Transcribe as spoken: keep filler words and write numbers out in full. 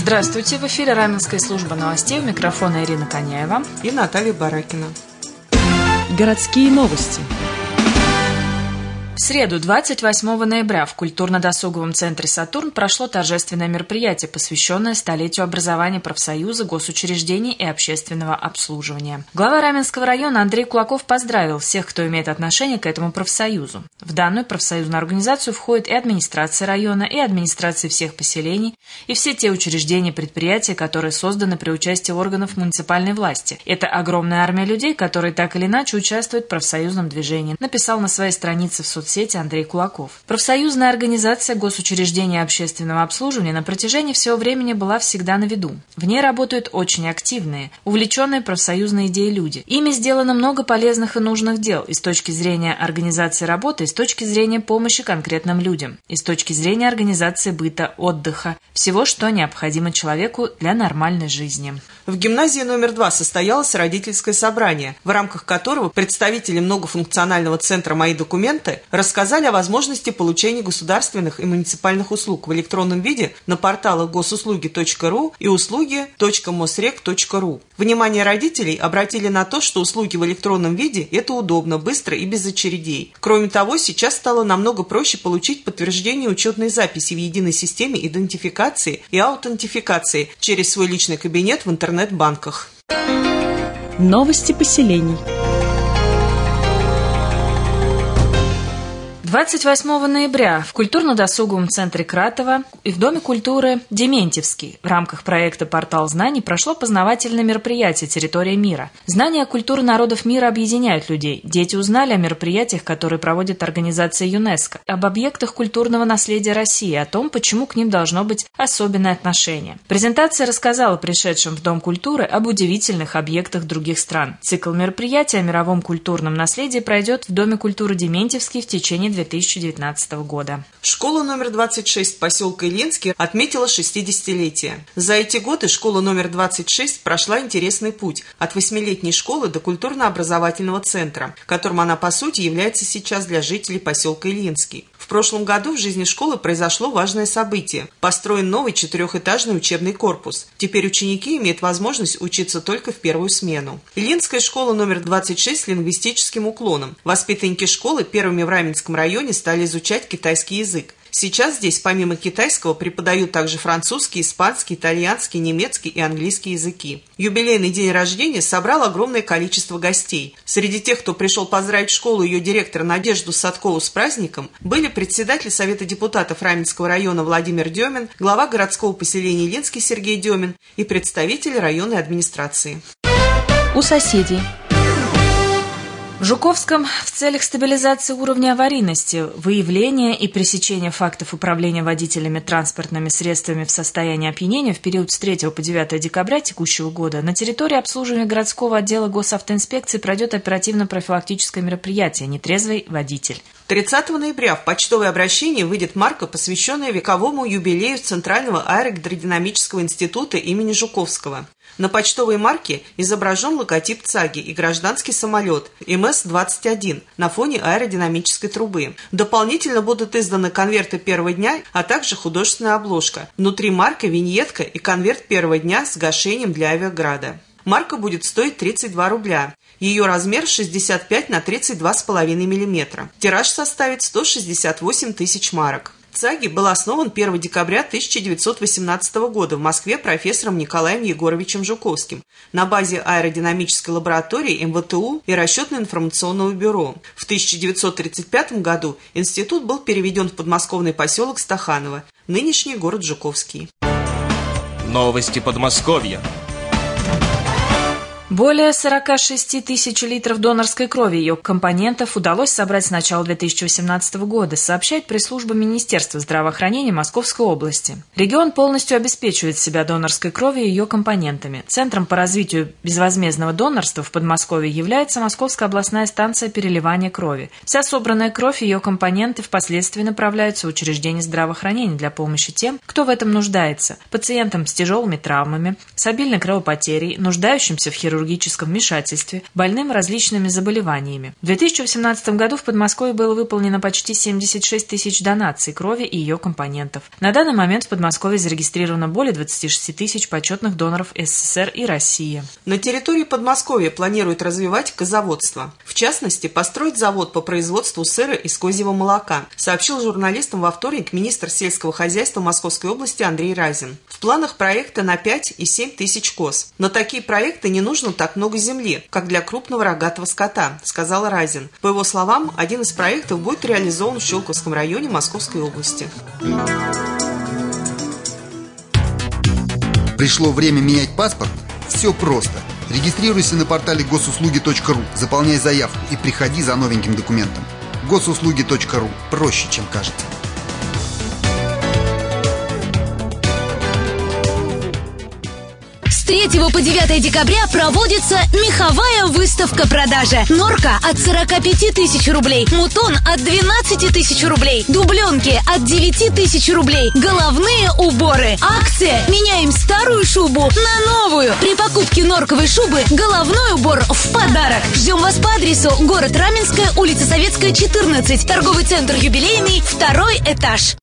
Здравствуйте, в эфире Раменская служба новостей. У микрофона Ирина Коняева и Наталья Баракина. Городские новости. В среду, двадцать восьмого ноября, в культурно-досуговом центре «Сатурн» прошло торжественное мероприятие, посвященное столетию образования профсоюза, госучреждений и общественного обслуживания. Глава Раменского района Андрей Кулаков поздравил всех, кто имеет отношение к этому профсоюзу. В данную профсоюзную организацию входит и администрация района, и администрации всех поселений, и все те учреждения и предприятия, которые созданы при участии органов муниципальной власти. Это огромная армия людей, которые так или иначе участвуют в профсоюзном движении, написал на своей странице в соцсетях Андрей Кулаков. Профсоюзная организация госучреждения общественного обслуживания на протяжении всего времени была всегда на виду. В ней работают очень активные, увлеченные профсоюзной идеей люди. Ими сделано много полезных и нужных дел и с точки зрения организации работы, и с точки зрения помощи конкретным людям, и с точки зрения организации быта, отдыха, всего, что необходимо человеку для нормальной жизни. В гимназии номер два состоялось родительское собрание, в рамках которого представители многофункционального центра «Мои документы» рассказали о возможности получения государственных и муниципальных услуг в электронном виде на порталах госуслуги точка ру и услуги точка мосрек точка ру. Внимание родителей обратили на то, что услуги в электронном виде – это удобно, быстро и без очередей. Кроме того, сейчас стало намного проще получить подтверждение учетной записи в единой системе идентификации и аутентификации через свой личный кабинет в интернет-банках. Новости поселений. двадцать восьмого ноября в культурно-досуговом центре Кратова и в Доме культуры Дементьевский в рамках проекта «Портал знаний» прошло познавательное мероприятие «Территория мира». Знания культуры народов мира объединяют людей. Дети узнали о мероприятиях, которые проводит организация ЮНЕСКО, об объектах культурного наследия России, о том, почему к ним должно быть особенное отношение. Презентация рассказала пришедшим в Дом культуры об удивительных объектах других стран. Цикл мероприятий о мировом культурном наследии пройдет в Доме культуры Дементьевский в течение две тысячи девятнадцатого года. Школа номер двадцать шесть поселка Ильинский отметила шестидесятилетие. За эти годы школа номер двадцать шесть прошла интересный путь от восьмилетней школы до культурно-образовательного центра, которым она по сути является сейчас для жителей поселка Ильинский. В прошлом году в жизни школы произошло важное событие. Построен новый четырехэтажный учебный корпус. Теперь ученики имеют возможность учиться только в первую смену. Ильинская школа номер двадцать шесть с лингвистическим уклоном. Воспитанники школы первыми в Раменском районе стали изучать китайский язык. Сейчас здесь помимо китайского преподают также французский, испанский, итальянский, немецкий и английский языки. Юбилейный день рождения собрал огромное количество гостей. Среди тех, кто пришел поздравить школу и ее директора Надежду Садкову с праздником, были председатель Совета депутатов Раменского района Владимир Демин, глава городского поселения Ильинский Сергей Демин и представители районной администрации. У соседей. В Жуковском в целях стабилизации уровня аварийности, выявления и пресечения фактов управления водителями транспортными средствами в состоянии опьянения в период с третьего по девятое декабря текущего года на территории обслуживания городского отдела госавтоинспекции пройдет оперативно-профилактическое мероприятие «Нетрезвый водитель». тридцатого ноября в почтовое обращение выйдет марка, посвященная вековому юбилею Центрального аэродинамического института имени Жуковского. На почтовой марке изображен логотип ЦАГИ и гражданский самолет эм эс двадцать один на фоне аэродинамической трубы. Дополнительно будут изданы конверты первого дня, а также художественная обложка. Внутри марка виньетка и конверт первого дня с гашением для Авиаграда. Марка будет стоить тридцать два рубля. Ее размер шестьдесят пять на тридцать два с половиной миллиметра. Тираж составит сто шестьдесят восемь тысяч марок. ЦАГИ был основан первого декабря тысяча девятьсот восемнадцатого года в Москве профессором Николаем Егоровичем Жуковским на базе аэродинамической лаборатории эм вэ тэ у и расчетно-информационного бюро. В тысяча девятьсот тридцать пятом году институт был переведен в подмосковный поселок Стаханово, нынешний город Жуковский. Новости Подмосковья. Более сорока шести тысяч литров донорской крови и ее компонентов удалось собрать с начала две тысячи восемнадцатого года, сообщает пресс-служба Министерства здравоохранения Московской области. Регион полностью обеспечивает себя донорской кровью и ее компонентами. Центром по развитию безвозмездного донорства в Подмосковье является Московская областная станция переливания крови. Вся собранная кровь и ее компоненты впоследствии направляются в учреждения здравоохранения для помощи тем, кто в этом нуждается, пациентам с тяжелыми травмами, с обильной кровопотерей, нуждающимся в хирургии, хирургическом вмешательстве, больным различными заболеваниями. В две тысячи восемнадцатом году в Подмосковье было выполнено почти семьдесят шесть тысяч донаций крови и ее компонентов. На данный момент в Подмосковье зарегистрировано более двадцати шести тысяч почетных доноров СССР и России. На территории Подмосковья планируют развивать козоводство. В частности, построить завод по производству сыра из козьего молока, сообщил журналистам во вторник министр сельского хозяйства Московской области Андрей Разин. В планах проекта на пять и семь тысяч коз. На такие проекты не нужно так много земли, как для крупного рогатого скота, сказал Разин. По его словам, один из проектов будет реализован в Щелковском районе Московской области. Пришло время менять паспорт? Все просто. Регистрируйся на портале госуслуги точка ру, заполняй заявку и приходи за новеньким документом. госуслуги точка ру. Проще, чем кажется. С третьего по девятое декабря проводится меховая выставка-продажа. Норка от сорока пяти тысяч рублей, мутон от двенадцати тысяч рублей, дубленки от девяти тысяч рублей, головные уборы. Акция «Меняем старую шубу на новую». При покупке норковой шубы головной убор в подарок. Ждем вас по адресу: город Раменская, улица Советская, четырнадцать, торговый центр «Юбилейный», второй этаж.